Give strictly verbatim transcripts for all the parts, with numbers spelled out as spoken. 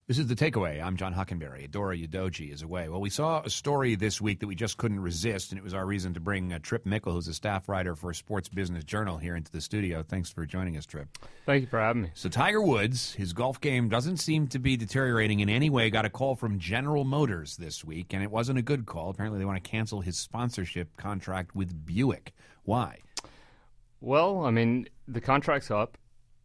This is The Takeaway. I'm John Hockenberry. Adora Yadoji is away. Well, we saw a story this week that we just couldn't resist, and it was our reason to bring uh, Trip Mickle, who's a staff writer for Sports Business Journal, here into the studio. Thanks for joining us, Trip. Thank you for having me. So Tiger Woods, his golf game doesn't seem to be deteriorating in any way. Got a call from General Motors this week, and it wasn't a good call. Apparently they want to cancel his sponsorship contract with Buick. Why? Well, I mean, the contract's up.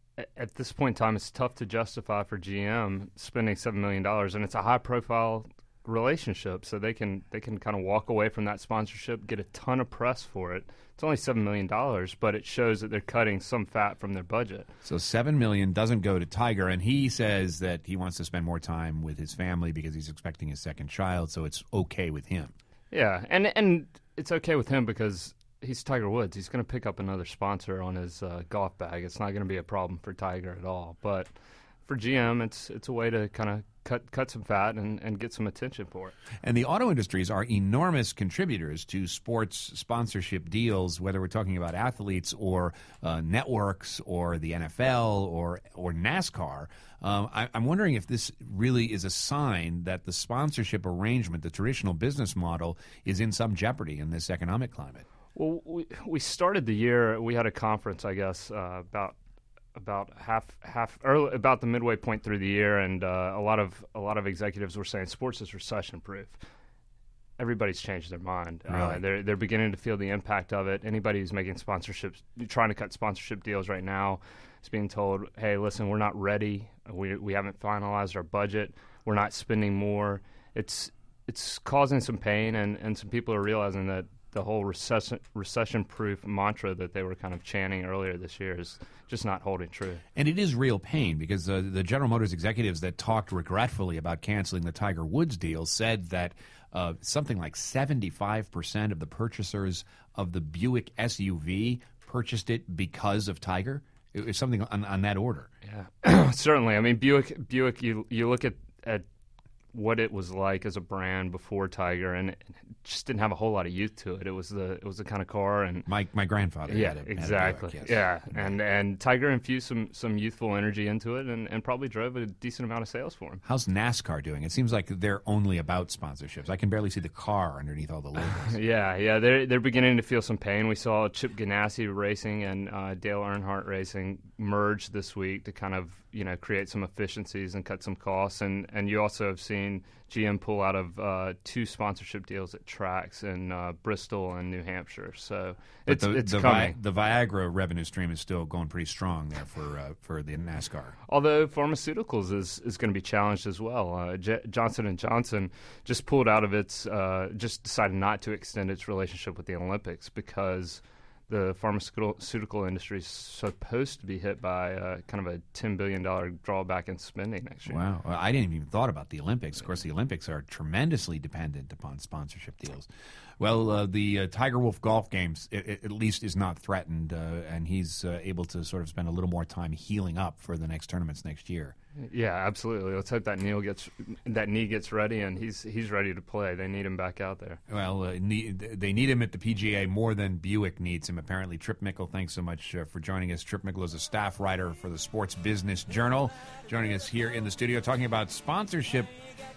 At this point in time, it's tough to justify for G M spending seven million dollars, and it's a high-profile relationship, so they can they can kind of walk away from that sponsorship, get a ton of press for it. It's only seven million dollars, but it shows that they're cutting some fat from their budget. So seven million dollars doesn't go to Tiger, and he says that he wants to spend more time with his family because he's expecting his second child, so it's okay with him. Yeah, and and it's okay with him because he's Tiger Woods. He's going to pick up another sponsor on his uh, golf bag. It's not going to be a problem for Tiger at all. But for G M, it's it's a way to kind of cut cut some fat and, and get some attention for it. And the auto industries are enormous contributors to sports sponsorship deals, whether we're talking about athletes or uh, networks or the N F L or, or NASCAR. Um, I, I'm wondering if this really is a sign that the sponsorship arrangement, the traditional business model, is in some jeopardy in this economic climate. Well, we we started the year. We had a conference, I guess, uh, about about half half early, about the midway point through the year, and uh, a lot of a lot of executives were saying sports is recession proof. Everybody's changed their mind. Really? Uh, they're they're beginning to feel the impact of it. Anybody who's making sponsorships, trying to cut sponsorship deals right now, is being told, "Hey, listen, we're not ready. We we haven't finalized our budget. We're not spending more." It's it's causing some pain, and, and some people are realizing that the whole recession recession-proof mantra that they were kind of chanting earlier this year is just not holding true. And it is real pain because uh, the General Motors executives that talked regretfully about canceling the Tiger Woods deal said that uh, something like seventy-five percent of the purchasers of the Buick S U V purchased it because of Tiger. It was something on, on that order. Yeah, certainly. I mean, Buick, Buick. You you look at, at what it was like as a brand before Tiger, and it just didn't have a whole lot of youth to it. It was the it was the kind of car, and my my grandfather yeah, had a, exactly, had a Buick, yes. yeah, and and Tiger infused some some youthful energy into it, and, and probably drove a decent amount of sales for him. How's NASCAR doing? It seems like they're only about sponsorships. I can barely see the car underneath all the logos. yeah, yeah, they're they're beginning to feel some pain. We saw Chip Ganassi Racing and uh, Dale Earnhardt Racing merge this week to kind of you know create some efficiencies and cut some costs, and and you also have seen G M pull out of uh, two sponsorship deals at tracks in uh, Bristol and New Hampshire. So but it's, the, it's the coming. Vi- the Viagra revenue stream is still going pretty strong there for uh, for the NASCAR. Although pharmaceuticals is, is going to be challenged as well. Uh, J- Johnson and Johnson just pulled out of its, uh, just decided not to extend its relationship with the Olympics because the pharmaceutical industry is supposed to be hit by uh, kind of a ten billion dollars drawback in spending next year. Wow. Well, I didn't even thought about the Olympics. Of course, the Olympics are tremendously dependent upon sponsorship deals. Well, uh, the uh, Tiger Wolf golf games, it, it, at least, is not threatened, uh, and he's uh, able to sort of spend a little more time healing up for the next tournaments next year. Yeah, absolutely. Let's hope that knee gets that knee gets ready, and he's he's ready to play. They need him back out there. Well, uh, need, they need him at the P G A more than Buick needs him, apparently. Trip Mickle, thanks so much uh, for joining us. Trip Mickle is a staff writer for the Sports Business Journal, joining us here in the studio, talking about sponsorship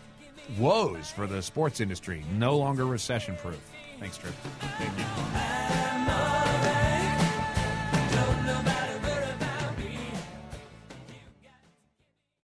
woes for the sports industry, no longer recession-proof. Thanks, Trip. Thank you.